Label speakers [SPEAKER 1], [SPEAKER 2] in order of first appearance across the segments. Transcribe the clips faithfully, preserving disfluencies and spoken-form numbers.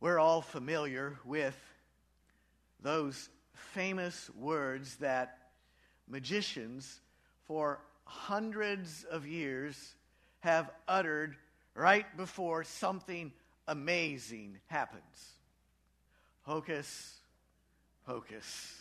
[SPEAKER 1] We're all familiar with those famous words that magicians for hundreds of years have uttered right before something amazing happens. Hocus pocus.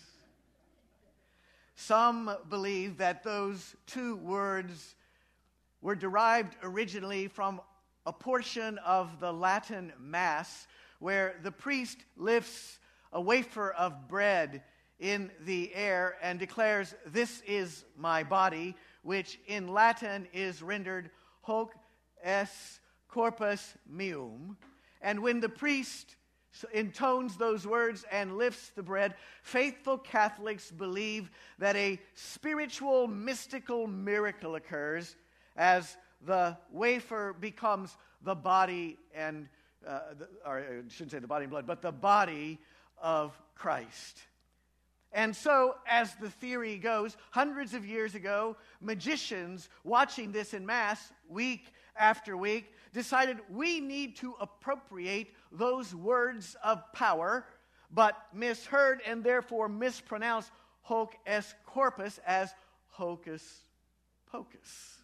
[SPEAKER 1] Some believe that those two words were derived originally from a portion of the Latin Mass where the priest lifts a wafer of bread in the air and declares, "This is my body," which in Latin is rendered hoc est corpus meum. And when the priest intones those words and lifts the bread, faithful Catholics believe that a spiritual, mystical miracle occurs as the wafer becomes the body and, uh, the, or I shouldn't say the body and blood, but the body of Christ. And so, as the theory goes, hundreds of years ago, magicians watching this in Mass week after week decided we need to appropriate those words of power, but misheard and therefore mispronounced hoc est corpus as hocus pocus.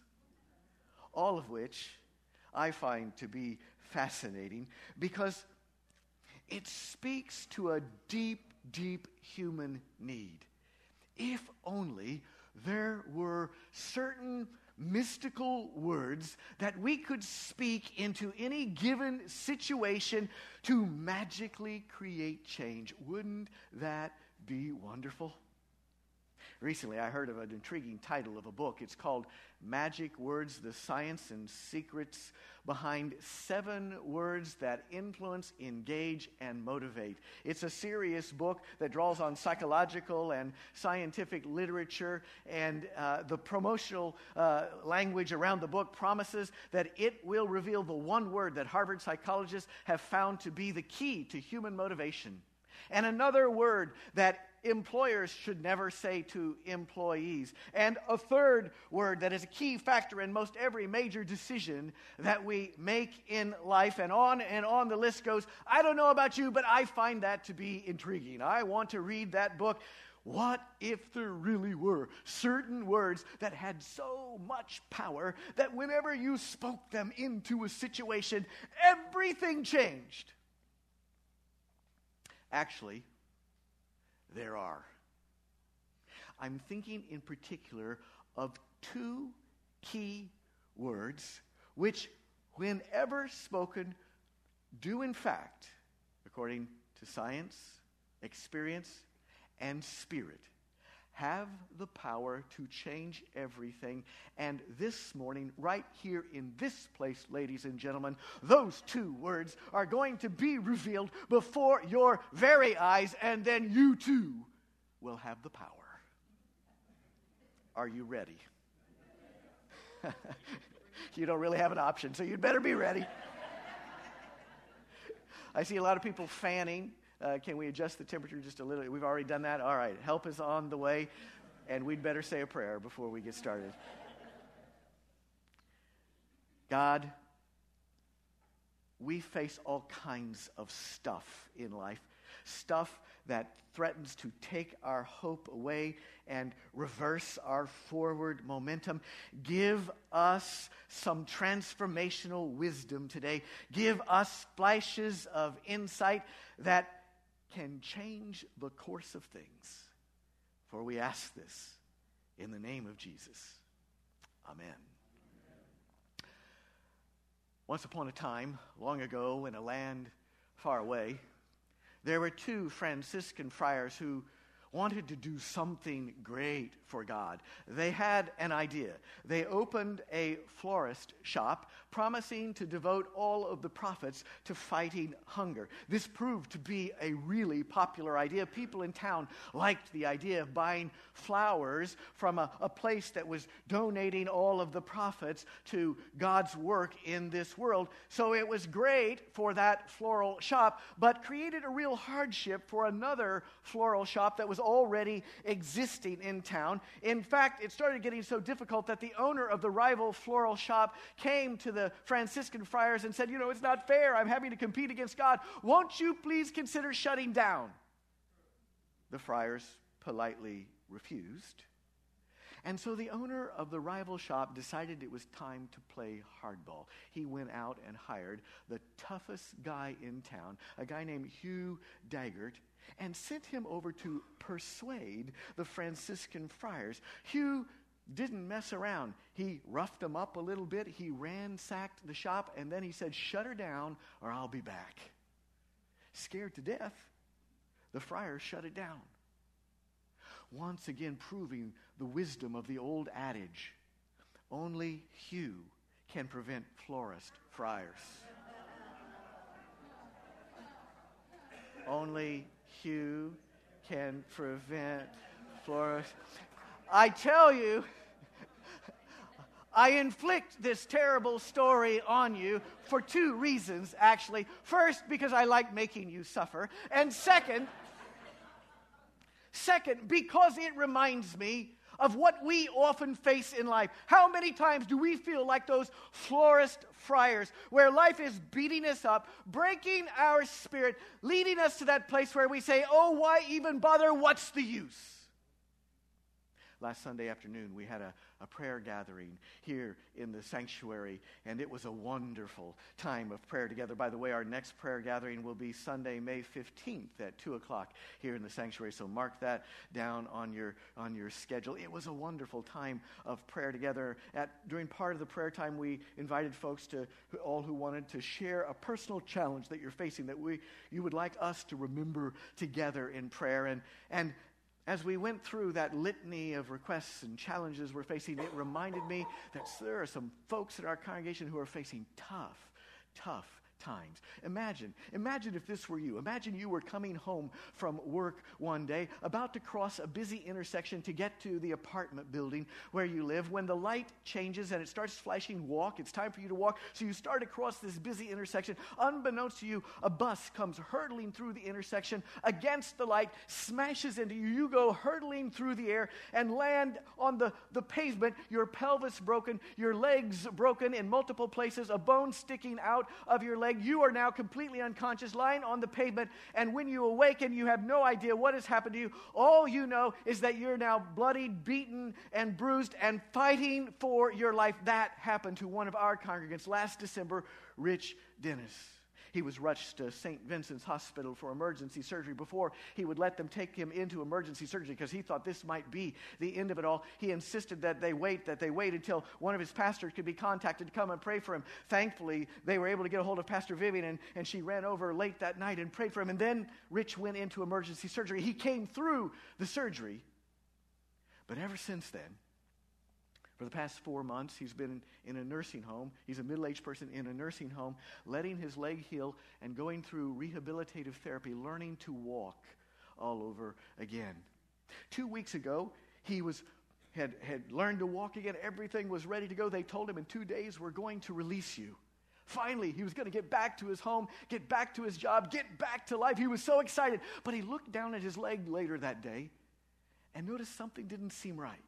[SPEAKER 1] All of which I find to be fascinating because it speaks to a deep, deep human need. If only there were certain mystical words that we could speak into any given situation to magically create change. Wouldn't that be wonderful? Recently, I heard of an intriguing title of a book. It's called Magic Words, the Science and Secrets Behind Seven Words That Influence, Engage, and Motivate. It's a serious book that draws on psychological and scientific literature, and uh, the promotional uh, language around the book promises that it will reveal the one word that Harvard psychologists have found to be the key to human motivation. And another word that employers should never say to employees. And a third word that is a key factor in most every major decision that we make in life. And on and on the list goes. I don't know about you, but I find that to be intriguing. I want to read that book. What if there really were certain words that had so much power that whenever you spoke them into a situation, everything changed? Actually, there are. I'm thinking in particular of two key words which, whenever spoken, do in fact, according to science, experience, and spirit, have the power to change everything. And this morning, right here in this place, ladies and gentlemen, those two words are going to be revealed before your very eyes, and then you too will have the power. Are you ready? You don't really have an option, so you'd better be ready. I see a lot of people fanning. Uh, can we adjust the temperature just a little? We've already done that? All right. Help is on the way, and we'd better say a prayer before we get started. God, we face all kinds of stuff in life, stuff that threatens to take our hope away and reverse our forward momentum. Give us some transformational wisdom today. Give us flashes of insight that can change the course of things. For we ask this in the name of Jesus. Amen. Once upon a time, long ago, in a land far away, there were two Franciscan friars who wanted to do something great for God. They had an idea. They opened a florist shop, promising to devote all of the profits to fighting hunger. This proved to be a really popular idea. People in town liked the idea of buying flowers from a, a place that was donating all of the profits to God's work in this world. So it was great for that floral shop, but created a real hardship for another floral shop that was was already existing in town. In fact, it started getting so difficult that the owner of the rival floral shop came to the Franciscan friars and said, you know, it's not fair. I'm having to compete against God. Won't you please consider shutting down? The friars politely refused. And so the owner of the rival shop decided it was time to play hardball. He went out and hired the toughest guy in town, a guy named Hugh Daggart, and sent him over to persuade the Franciscan friars. Hugh didn't mess around. He roughed them up a little bit. He ransacked the shop, and then he said, shut her down or I'll be back. Scared to death, the friars shut it down. Once again proving the wisdom of the old adage, only Hugh can prevent florist friars. Only Hugh can prevent florist. I tell you, I inflict this terrible story on you for two reasons, actually. First, because I like making you suffer. And second, Second, because it reminds me of what we often face in life. How many times do we feel like those florist friars, where life is beating us up, breaking our spirit, leading us to that place where we say, oh, why even bother? What's the use? Last Sunday afternoon, we had a, a prayer gathering here in the sanctuary, and it was a wonderful time of prayer together. By the way, our next prayer gathering will be Sunday, May fifteenth at two o'clock here in the sanctuary, so mark that down on your on your schedule. It was a wonderful time of prayer together. At during part of the prayer time, we invited folks to all who wanted to share a personal challenge that you're facing, that we you would like us to remember together in prayer. And and as we went through that litany of requests and challenges we're facing, it reminded me that there are some folks in our congregation who are facing tough, tough times. Imagine, imagine if this were you. Imagine you were coming home from work one day, about to cross a busy intersection to get to the apartment building where you live. When the light changes and it starts flashing walk, it's time for you to walk. So you start across this busy intersection. Unbeknownst to you, a bus comes hurtling through the intersection against the light, smashes into you. You go hurtling through the air and land on the, the pavement. Your pelvis broken, your legs broken in multiple places, a bone sticking out of your leg. You are now completely unconscious, lying on the pavement, and when you awaken, you have no idea what has happened to you. All you know is that you're now bloodied, beaten, and bruised, and fighting for your life. That happened to one of our congregants last December, Rich Dennis. He was rushed to Saint Vincent's Hospital for emergency surgery. Before he would let them take him into emergency surgery, because he thought this might be the end of it all, he insisted that they wait, that they wait until one of his pastors could be contacted to come and pray for him. Thankfully, they were able to get a hold of Pastor Vivian, and, and she ran over late that night and prayed for him. And then Rich went into emergency surgery. He came through the surgery. But ever since then, for the past four months, he's been in a nursing home. He's a middle-aged person in a nursing home, letting his leg heal and going through rehabilitative therapy, learning to walk all over again. Two weeks ago, he was had, had learned to walk again. Everything was ready to go. They told him, in two days, we're going to release you. Finally, he was going to get back to his home, get back to his job, get back to life. He was so excited. But he looked down at his leg later that day and noticed something didn't seem right.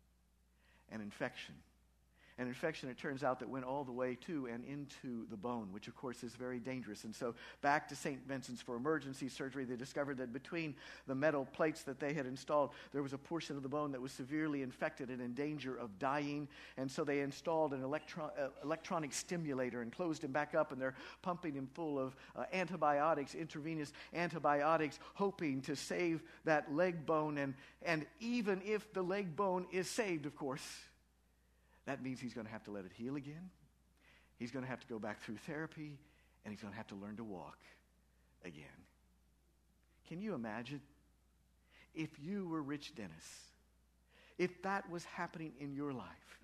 [SPEAKER 1] An infection. An infection, it turns out, that went all the way to and into the bone, which, of course, is very dangerous. And so back to Saint Vincent's for emergency surgery. They discovered that between the metal plates that they had installed, there was a portion of the bone that was severely infected and in danger of dying. And so they installed an electron, uh, electronic stimulator and closed him back up, and they're pumping him full of uh, antibiotics, intravenous antibiotics, hoping to save that leg bone. And, and even if the leg bone is saved, of course, that means he's going to have to let it heal again. He's going to have to go back through therapy, and he's going to have to learn to walk again. Can you imagine if you were Rich Dennis, if that was happening in your life?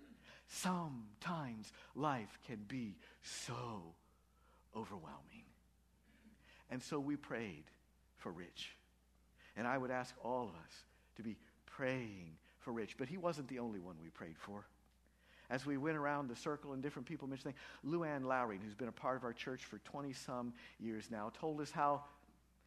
[SPEAKER 1] Sometimes life can be so overwhelming. And so we prayed for Rich. And I would ask all of us to be praying for Rich. But he wasn't the only one we prayed for. As we went around the circle and different people mentioned things, Lou Ann Lowry, who's been a part of our church for twenty-some years now, told us how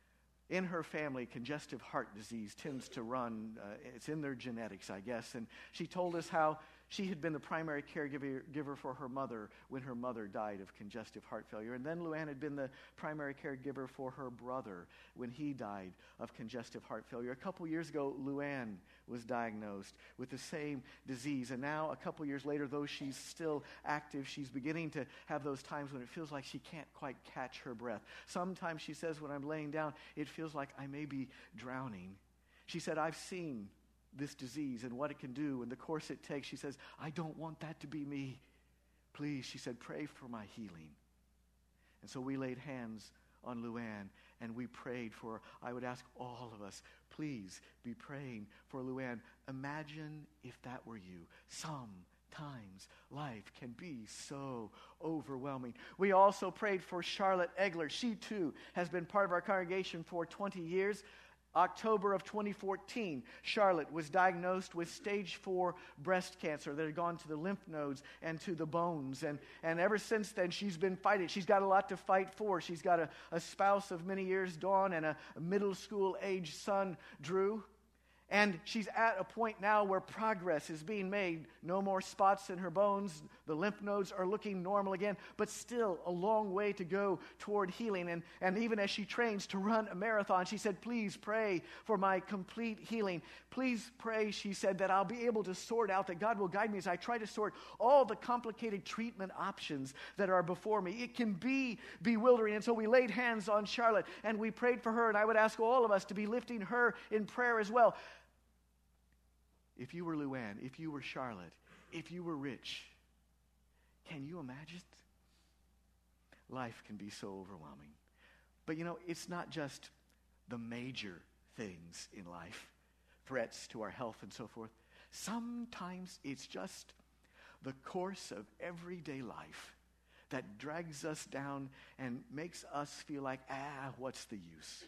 [SPEAKER 1] In her family, congestive heart disease tends to run. Uh, it's in their genetics, I guess. And she told us how she had been the primary caregiver giver for her mother when her mother died of congestive heart failure. And then Luann had been the primary caregiver for her brother when he died of congestive heart failure. A couple years ago, Luann was diagnosed with the same disease. And now, a couple years later, though she's still active, she's beginning to have those times when it feels like she can't quite catch her breath. Sometimes, she says, when I'm laying down, it feels like I may be drowning. She said, I've seen this disease and what it can do and the course it takes. She says, I don't want that to be me. Please, she said, pray for my healing. And so we laid hands on Luann and we prayed for her. I would ask all of us, please be praying for Luann. Imagine if that were you. Sometimes life can be so overwhelming. We also prayed for Charlotte Egler. She too has been part of our congregation for twenty years. October of twenty fourteen, Charlotte was diagnosed with stage four breast cancer that had gone to the lymph nodes and to the bones. And, and ever since then, she's been fighting. She's got a lot to fight for. She's got a, a spouse of many years, Dawn, and a, a middle school age son, Drew. And she's at a point now where progress is being made. No more spots in her bones. The lymph nodes are looking normal again, but still a long way to go toward healing. And, and even as she trains to run a marathon, she said, please pray for my complete healing. Please pray, she said, that I'll be able to sort out, that God will guide me as I try to sort all the complicated treatment options that are before me. It can be bewildering. And so we laid hands on Charlotte and we prayed for her. And I would ask all of us to be lifting her in prayer as well. If you were Luann, if you were Charlotte, if you were Rich, can you imagine? Life can be so overwhelming. But you know, it's not just the major things in life, threats to our health and so forth. Sometimes it's just the course of everyday life that drags us down and makes us feel like, ah, what's the use?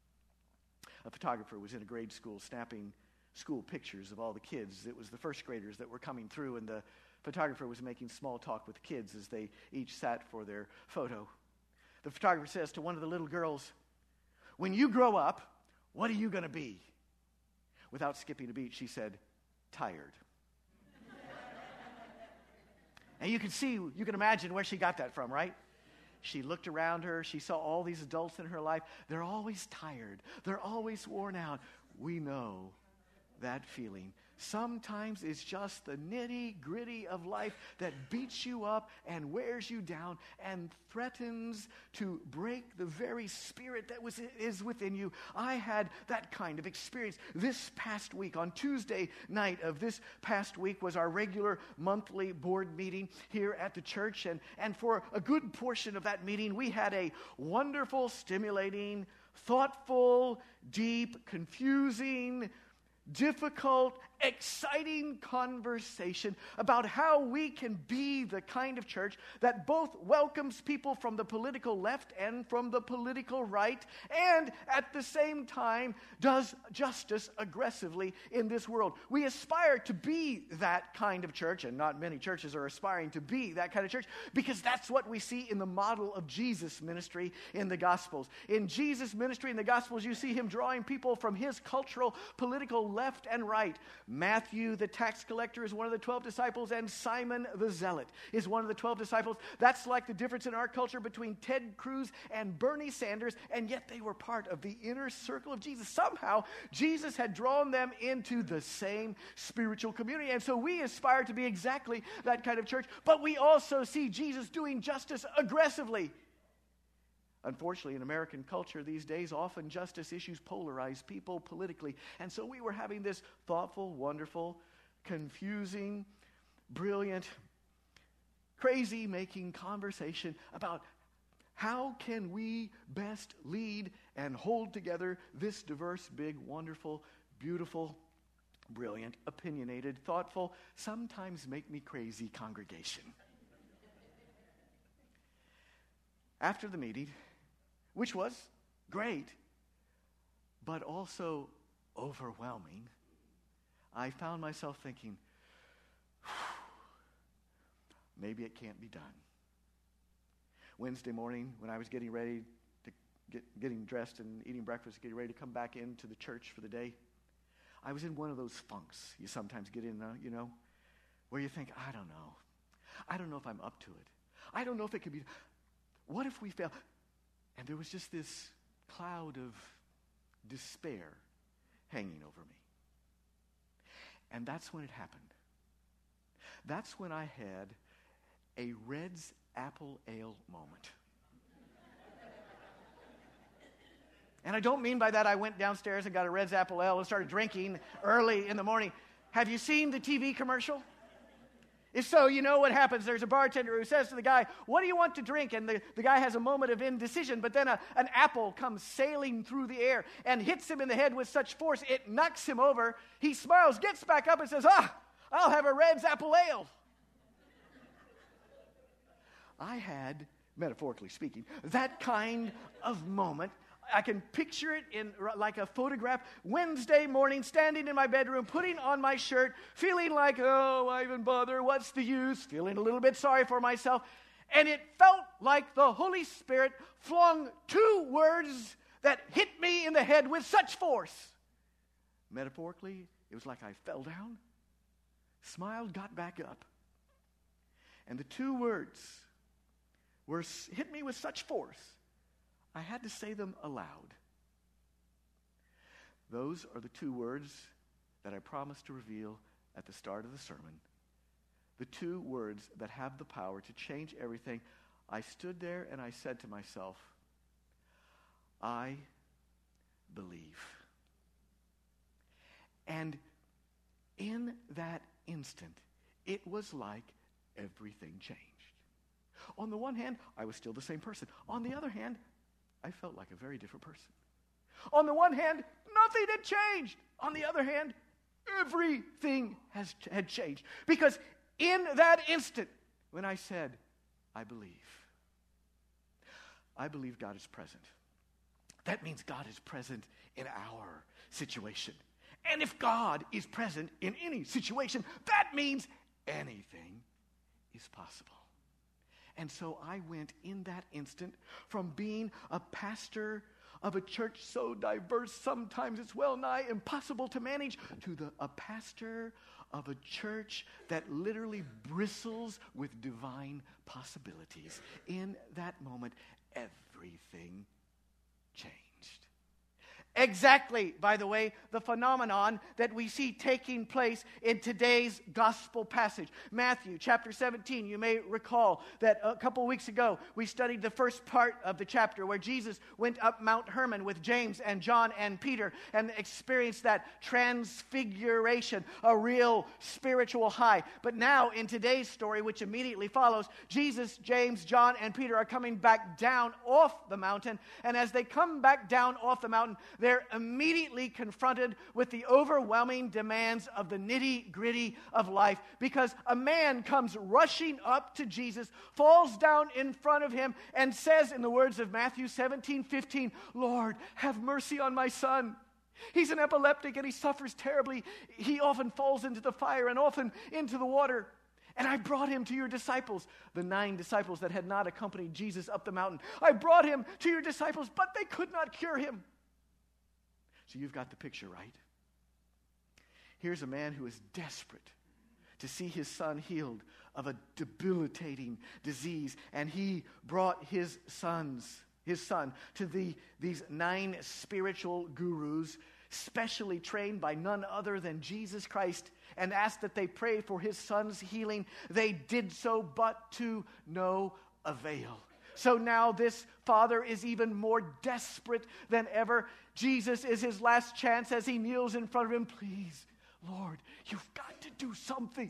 [SPEAKER 1] A photographer was in a grade school snapping school pictures of all the kids. It was the first graders that were coming through, and the photographer was making small talk with the kids as they each sat for their photo. The photographer says to one of the little girls, when you grow up, what are you going to be? Without skipping a beat, she said, tired. And you can see, you can imagine where she got that from, right? She looked around her. She saw all these adults in her life. They're always tired. They're always worn out. We know that feeling. Sometimes it's just the nitty-gritty of life that beats you up and wears you down and threatens to break the very spirit that was is within you. I had that kind of experience this past week. On Tuesday night of this past week was our regular monthly board meeting here at the church. And, and for a good portion of that meeting, we had a wonderful, stimulating, thoughtful, deep, confusing, difficult, exciting conversation about how we can be the kind of church that both welcomes people from the political left and from the political right, and at the same time does justice aggressively in this world. We aspire to be that kind of church, and not many churches are aspiring to be that kind of church, because that's what we see in the model of Jesus' ministry in the Gospels. In Jesus' ministry in the Gospels, you see him drawing people from his cultural, political left and right. Matthew, the tax collector, is one of the twelve disciples, and Simon the Zealot is one of the twelve disciples. That's like the difference in our culture between Ted Cruz and Bernie Sanders, and yet they were part of the inner circle of Jesus. Somehow, Jesus had drawn them into the same spiritual community, and so we aspire to be exactly that kind of church, but we also see Jesus doing justice aggressively. Unfortunately, in American culture these days, often justice issues polarize people politically. And so we were having this thoughtful, wonderful, confusing, brilliant, crazy-making conversation about how can we best lead and hold together this diverse, big, wonderful, beautiful, brilliant, opinionated, thoughtful, sometimes make me crazy congregation. After the meeting, which was great, but also overwhelming, I found myself thinking, maybe it can't be done. Wednesday morning, when I was getting ready to get, getting dressed and eating breakfast, getting ready to come back into the church for the day, I was in one of those funks you sometimes get in, uh, you know, where you think, I don't know. I don't know if I'm up to it. I don't know if it could be. What if we fail? And there was just this cloud of despair hanging over me. And that's when it happened. That's when I had a Red's Apple Ale moment. And I don't mean by that I went downstairs and got a Red's Apple Ale and started drinking early in the morning. Have you seen the T V commercial? If so, you know what happens. There's a bartender who says to the guy, what do you want to drink? And the, the guy has a moment of indecision, but then a, an apple comes sailing through the air and hits him in the head with such force, it knocks him over. He smiles, gets back up and says, ah, I'll have a Red's Apple Ale. I had, metaphorically speaking, that kind of moment. I can picture it in like a photograph. Wednesday morning, standing in my bedroom, putting on my shirt, feeling like, oh, why even bother? What's the use? Feeling a little bit sorry for myself. And it felt like the Holy Spirit flung two words that hit me in the head with such force. Metaphorically, it was like I fell down, smiled, got back up. And the two words were hit me with such force, I had to say them aloud. Those are the two words that I promised to reveal at the start of the sermon. The two words that have the power to change everything. I stood there and I said to myself, I believe. And in that instant, it was like everything changed. On the one hand, I was still the same person. On the other hand, I felt like a very different person. On the one hand, nothing had changed. On the other hand, everything has had changed. Because in that instant, when I said, I believe, I believe God is present. That means God is present in our situation. And if God is present in any situation, that means anything is possible. And so I went in that instant from being a pastor of a church so diverse, sometimes it's well nigh impossible to manage, to the, a pastor of a church that literally bristles with divine possibilities. In that moment, everything changed. Exactly, by the way, the phenomenon that we see taking place in today's gospel passage. Matthew chapter seventeen, you may recall that a couple weeks ago we studied the first part of the chapter where Jesus went up Mount Hermon with James and John and Peter and experienced that transfiguration, a real spiritual high. But now in today's story, which immediately follows, Jesus, James, John, and Peter are coming back down off the mountain. And as they come back down off the mountain, they're immediately confronted with the overwhelming demands of the nitty-gritty of life, because a man comes rushing up to Jesus, falls down in front of him, and says in the words of Matthew seventeen fifteen, Lord, have mercy on my son. He's an epileptic and he suffers terribly. He often falls into the fire and often into the water. And I brought him to your disciples, the nine disciples that had not accompanied Jesus up the mountain. I brought him to your disciples, but they could not cure him. So you've got the picture, right? Here's a man who is desperate to see his son healed of a debilitating disease. And he brought his sons, his son to the, these nine spiritual gurus, specially trained by none other than Jesus Christ, and asked that they pray for his son's healing. They did so, but to no avail. So now this father is even more desperate than ever. Jesus is his last chance as he kneels in front of him. Please, Lord, you've got to do something.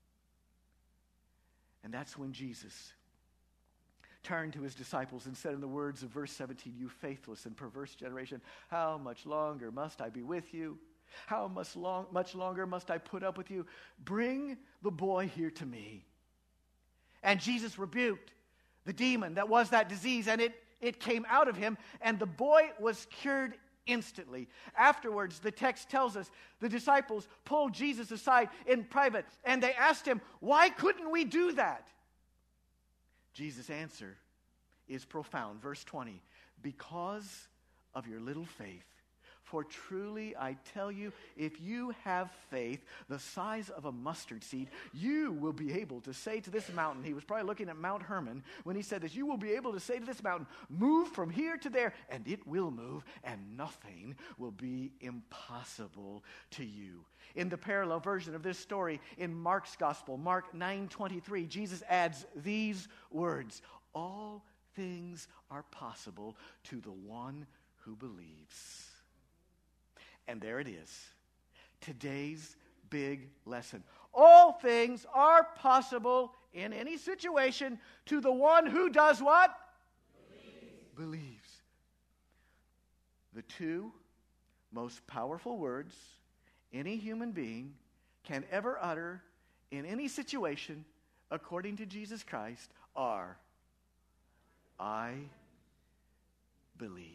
[SPEAKER 1] And that's when Jesus turned to his disciples and said in the words of verse seventeen, you faithless and perverse generation, how much longer must I be with you? How much, long, much longer must I put up with you? Bring the boy here to me. And Jesus rebuked the demon that was that disease, and it, it came out of him, and the boy was cured instantly. Afterwards, the text tells us the disciples pulled Jesus aside in private, and they asked him, why couldn't we do that? Jesus' answer is profound. Verse twenty, because of your little faith. For truly I tell you, if you have faith the size of a mustard seed, you will be able to say to this mountain," he was probably looking at Mount Hermon when he said this, "you will be able to say to this mountain, move from here to there, and it will move, and nothing will be impossible to you." In the parallel version of this story in Mark's Gospel, Mark nine twenty-three, Jesus adds these words, "All things are possible to the one who believes." And there it is. Today's big lesson. All things are possible in any situation to the one who does what? Believes. Believes. The two most powerful words any human being can ever utter in any situation, according to Jesus Christ, are, "I believe."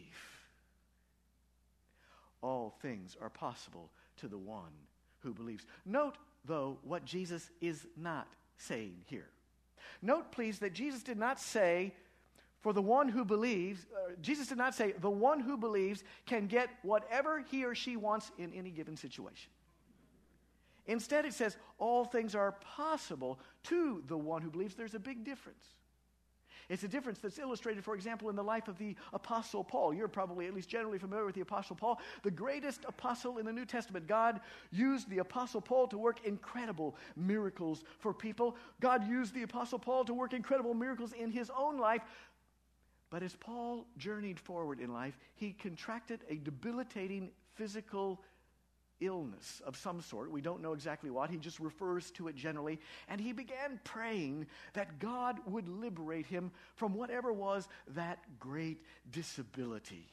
[SPEAKER 1] All things are possible to the one who believes. Note, though, what Jesus is not saying here. Note, please, that Jesus did not say, for the one who believes, uh, Jesus did not say, the one who believes can get whatever he or she wants in any given situation. Instead, it says, all things are possible to the one who believes. There's a big difference. It's a difference that's illustrated, for example, in the life of the Apostle Paul. You're probably at least generally familiar with the Apostle Paul, the greatest apostle in the New Testament. God used the Apostle Paul to work incredible miracles for people. God used the Apostle Paul to work incredible miracles in his own life. But as Paul journeyed forward in life, he contracted a debilitating physical illness of some sort. We don't know exactly what. He just refers to it generally. And he began praying that God would liberate him from whatever was that great disability.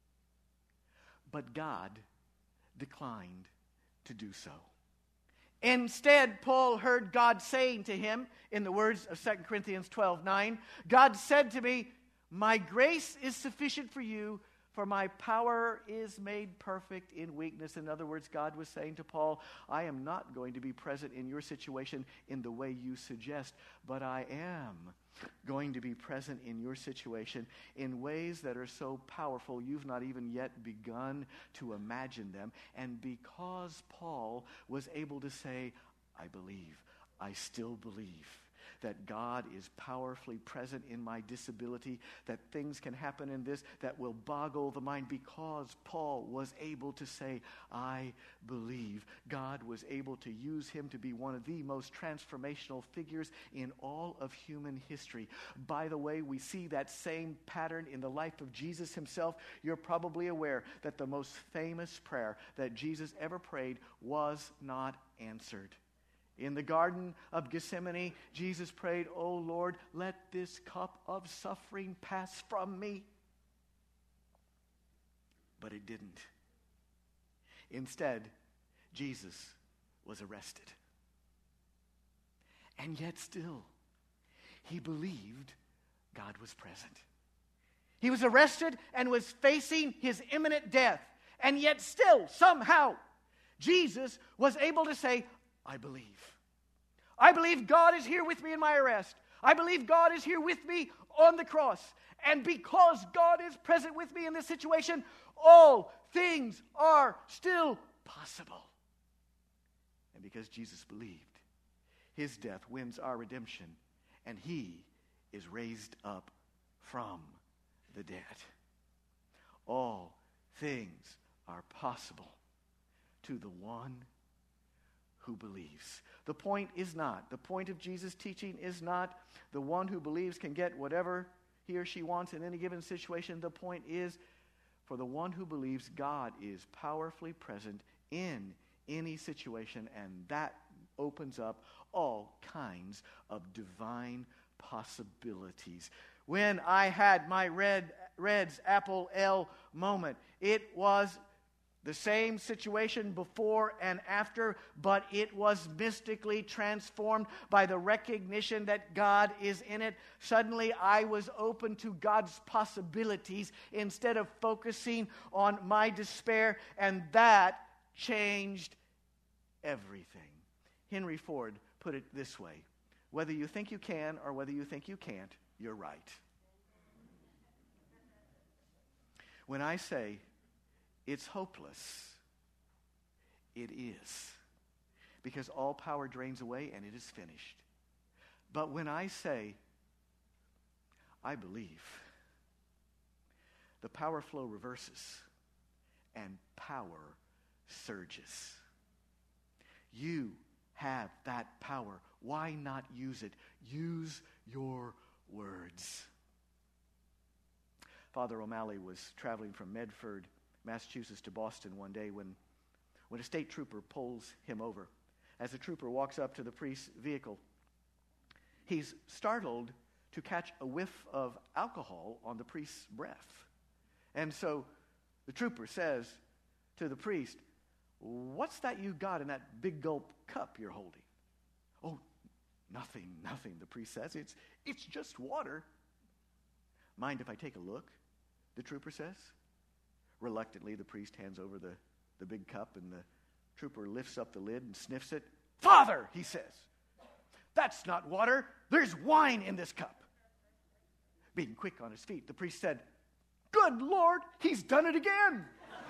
[SPEAKER 1] But God declined to do so. Instead, Paul heard God saying to him, in the words of Second Corinthians twelve nine, God said to me, "My grace is sufficient for you, for my power is made perfect in weakness." In other words, God was saying to Paul, I am not going to be present in your situation in the way you suggest, but I am going to be present in your situation in ways that are so powerful you've not even yet begun to imagine them. And because Paul was able to say, I believe, I still believe that God is powerfully present in my disability, that things can happen in this that will boggle the mind. Because Paul was able to say, I believe, God was able to use him to be one of the most transformational figures in all of human history. By the way, we see that same pattern in the life of Jesus himself. You're probably aware that the most famous prayer that Jesus ever prayed was not answered. In the Garden of Gethsemane, Jesus prayed, "O Lord, let this cup of suffering pass from me." But it didn't. Instead, Jesus was arrested. And yet still, he believed God was present. He was arrested and was facing his imminent death. And yet still, somehow, Jesus was able to say, I believe. I believe God is here with me in my arrest. I believe God is here with me on the cross. And because God is present with me in this situation, all things are still possible. And because Jesus believed, his death wins our redemption, and he is raised up from the dead. All things are possible to the one who believes. The point is not, the point of Jesus' teaching is not the one who believes can get whatever he or she wants in any given situation. The point is, for the one who believes, God is powerfully present in any situation, and that opens up all kinds of divine possibilities. When I had my Red Red's Apple L moment, it was the same situation before and after, but it was mystically transformed by the recognition that God is in it. Suddenly, I was open to God's possibilities instead of focusing on my despair, and that changed everything. Henry Ford put it this way: whether you think you can or whether you think you can't, you're right. When I say it's hopeless, it is. Because all power drains away and it is finished. But when I say, I believe, the power flow reverses and power surges. You have that power. Why not use it? Use your words. Father O'Malley was traveling from Medford, Massachusetts to Boston one day when, when a state trooper pulls him over. As the trooper walks up to the priest's vehicle, he's startled to catch a whiff of alcohol on the priest's breath. And so the trooper says to the priest, "What's that you got in that big gulp cup you're holding?" "Oh, nothing, nothing," the priest says. It's, it's just water." "Mind if I take a look?" the trooper says. Reluctantly, the priest hands over the, the big cup, and the trooper lifts up the lid and sniffs it. "Father," he says, "that's not water. There's wine in this cup." Being quick on his feet, the priest said, "Good Lord, he's done it again."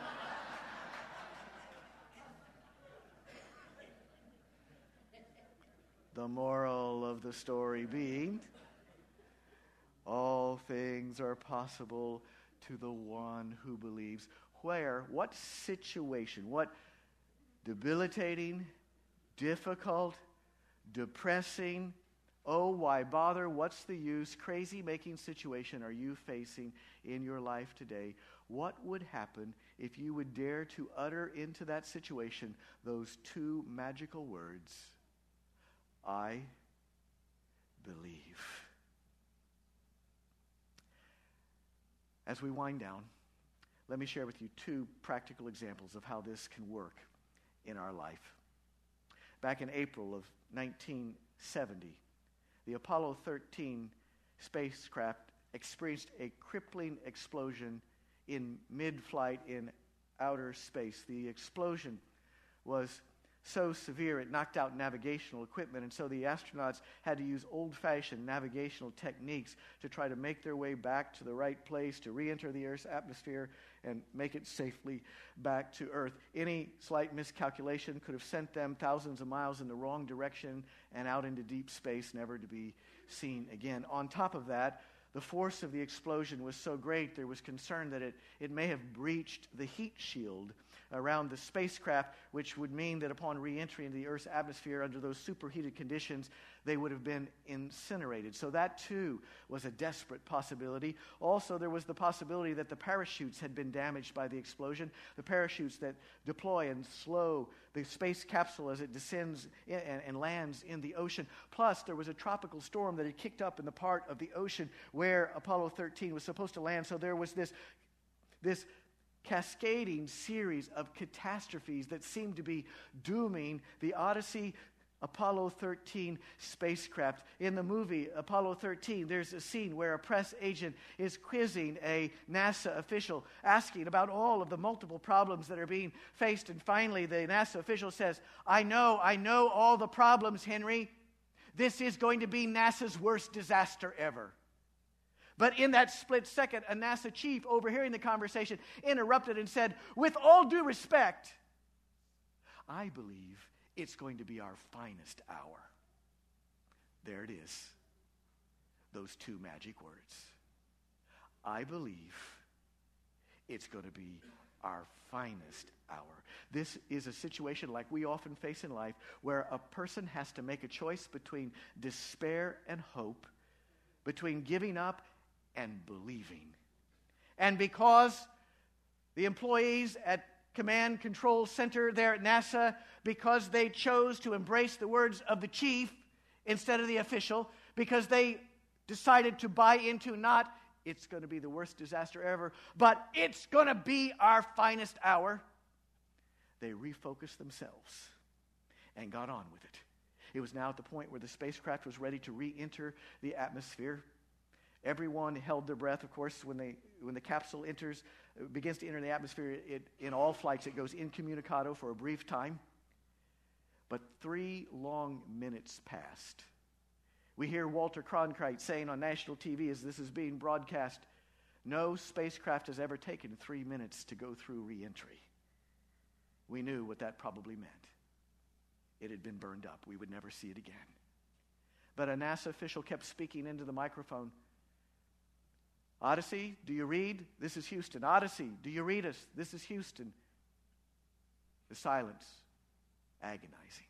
[SPEAKER 1] The moral of the story being, all things are possible to the one who believes. Where, what situation, what debilitating, difficult, depressing, oh, why bother, what's the use, crazy-making situation are you facing in your life today? What would happen if you would dare to utter into that situation those two magical words, I believe? As we wind down, let me share with you two practical examples of how this can work in our life. Back in April of nineteen seventy, the Apollo thirteen spacecraft experienced a crippling explosion in mid-flight in outer space. The explosion was so severe it knocked out navigational equipment, and so the astronauts had to use old-fashioned navigational techniques to try to make their way back to the right place, to re-enter the Earth's atmosphere and make it safely back to Earth. Any slight miscalculation could have sent them thousands of miles in the wrong direction and out into deep space, never to be seen again. On top of that, the force of the explosion was so great, there was concern that it, it may have breached the heat shield around the spacecraft, which would mean that upon re-entry into the Earth's atmosphere under those superheated conditions, they would have been incinerated. So that, too, was a desperate possibility. Also, there was the possibility that the parachutes had been damaged by the explosion, the parachutes that deploy and slow the space capsule as it descends in, and, and lands in the ocean. Plus, there was a tropical storm that had kicked up in the part of the ocean where Apollo thirteen was supposed to land. So there was this, this cascading series of catastrophes that seemed to be dooming the Odyssey Apollo thirteen spacecraft. In the movie Apollo thirteen, there's a scene where a press agent is quizzing a NASA official, asking about all of the multiple problems that are being faced. And finally, the NASA official says, I know, I know all the problems, Henry. This is going to be NASA's worst disaster ever. But in that split second, a NASA chief, overhearing the conversation, interrupted and said, with all due respect, I believe it's going to be our finest hour. There it is. Those two magic words. I believe it's going to be our finest hour. This is a situation like we often face in life where a person has to make a choice between despair and hope, between giving up and believing. And because the employees at Command Control Center there at NASA, because they chose to embrace the words of the chief instead of the official, because they decided to buy into not, it's going to be the worst disaster ever, but it's going to be our finest hour, they refocused themselves and got on with it. It was now at the point where the spacecraft was ready to re-enter the atmosphere. Everyone held their breath, of course, when they when the capsule enters, begins to enter the atmosphere. It, in all flights, it goes incommunicado for a brief time. But three long minutes passed. We hear Walter Cronkite saying on national T V as this is being broadcast, No spacecraft has ever taken three minutes to go through re-entry. We knew what that probably meant. It had been burned up. We would never see it again. But a NASA official kept speaking into the microphone. Odyssey, do you read? This is Houston. Odyssey, do you read us? This is Houston. The silence, agonizing.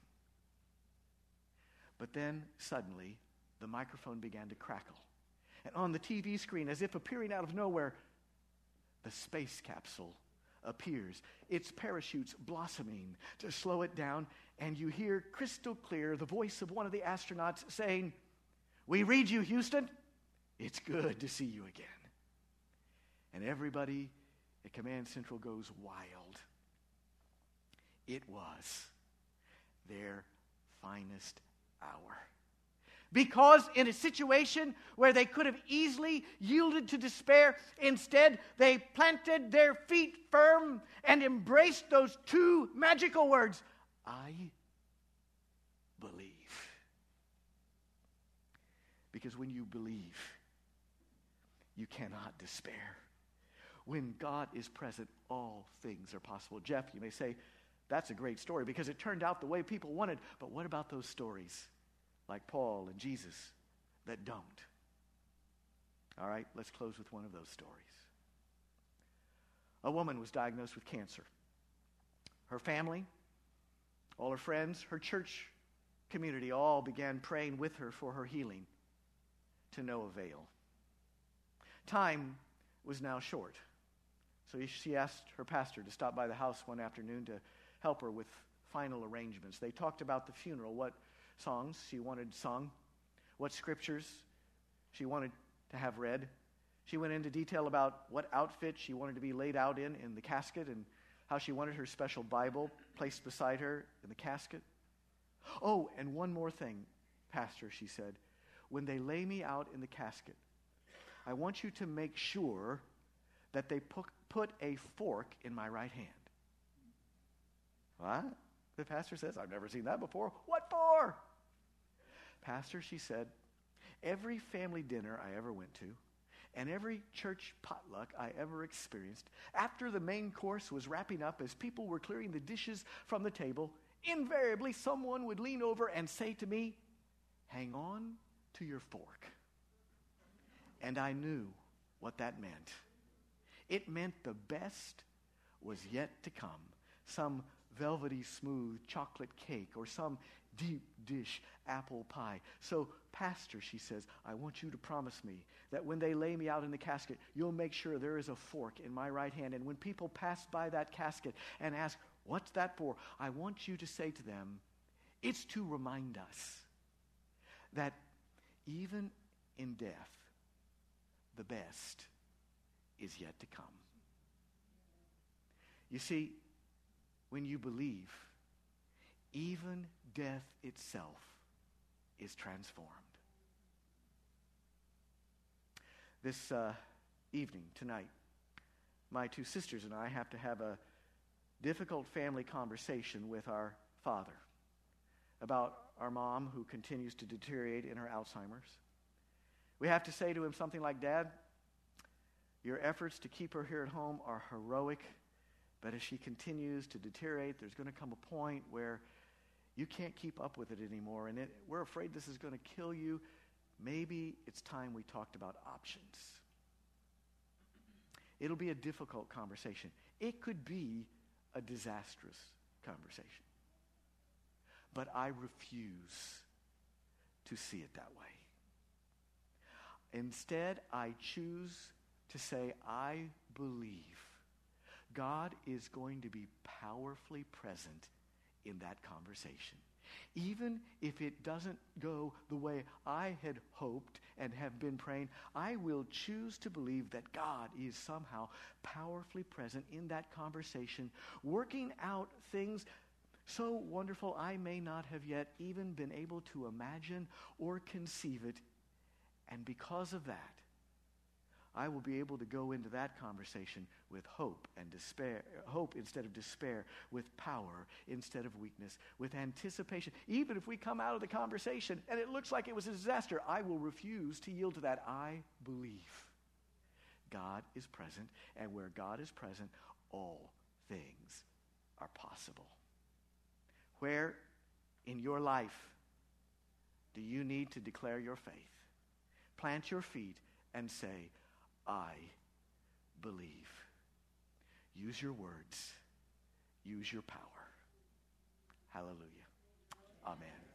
[SPEAKER 1] But then, suddenly, the microphone began to crackle. And on the T V screen, as if appearing out of nowhere, the space capsule appears. Its parachutes blossoming to slow it down, and you hear crystal clear the voice of one of the astronauts saying, "We read you, Houston. It's good to see you again." And everybody at Command Central goes wild. It was their finest hour. Because in a situation where they could have easily yielded to despair, instead they planted their feet firm and embraced those two magical words, "I believe." Because when you believe, you cannot despair. When God is present, all things are possible. Jeff, you may say, that's a great story because it turned out the way people wanted. But what about those stories like Paul and Jesus that don't? All right, let's close with one of those stories. A woman was diagnosed with cancer. Her family, all her friends, her church community all began praying with her for her healing, to no avail. Time was now short. So she asked her pastor to stop by the house one afternoon to help her with final arrangements. They talked about the funeral, what songs she wanted sung, what scriptures she wanted to have read. She went into detail about what outfit she wanted to be laid out in in the casket and how she wanted her special Bible placed beside her in the casket. "Oh, and one more thing, Pastor," she said. "When they lay me out in the casket, I want you to make sure that they put, put a fork in my right hand." What? The pastor says, "I've never seen that before." "What for?" "Pastor," she said, "every family dinner I ever went to and every church potluck I ever experienced, after the main course was wrapping up, as people were clearing the dishes from the table, invariably someone would lean over and say to me, 'Hang on to your fork.' And I knew what that meant. It meant the best was yet to come. Some velvety smooth chocolate cake or some deep dish apple pie. So, Pastor," she says, "I want you to promise me that when they lay me out in the casket, you'll make sure there is a fork in my right hand. And when people pass by that casket and ask, 'What's that for?' I want you to say to them, 'It's to remind us that even in death, the best is yet to come.'" You see, when you believe, even death itself is transformed. This uh, evening, tonight, my two sisters and I have to have a difficult family conversation with our father about our mom who continues to deteriorate in her Alzheimer's. We have to say to him something like, "Dad, your efforts to keep her here at home are heroic, but as she continues to deteriorate, there's going to come a point where you can't keep up with it anymore, and it, we're afraid this is going to kill you. Maybe it's time we talked about options." It'll be a difficult conversation. It could be a disastrous conversation. But I refuse to see it that way. Instead, I choose to say, I believe God is going to be powerfully present in that conversation. Even if it doesn't go the way I had hoped and have been praying, I will choose to believe that God is somehow powerfully present in that conversation, working out things so wonderful I may not have yet even been able to imagine or conceive it. And because of that, I will be able to go into that conversation with hope and despair, hope instead of despair, with power instead of weakness, with anticipation. Even if we come out of the conversation and it looks like it was a disaster, I will refuse to yield to that. I believe God is present, and where God is present, all things are possible. Where in your life do you need to declare your faith? Plant your feet and say, I believe. Use your words. Use your power. Hallelujah. Amen.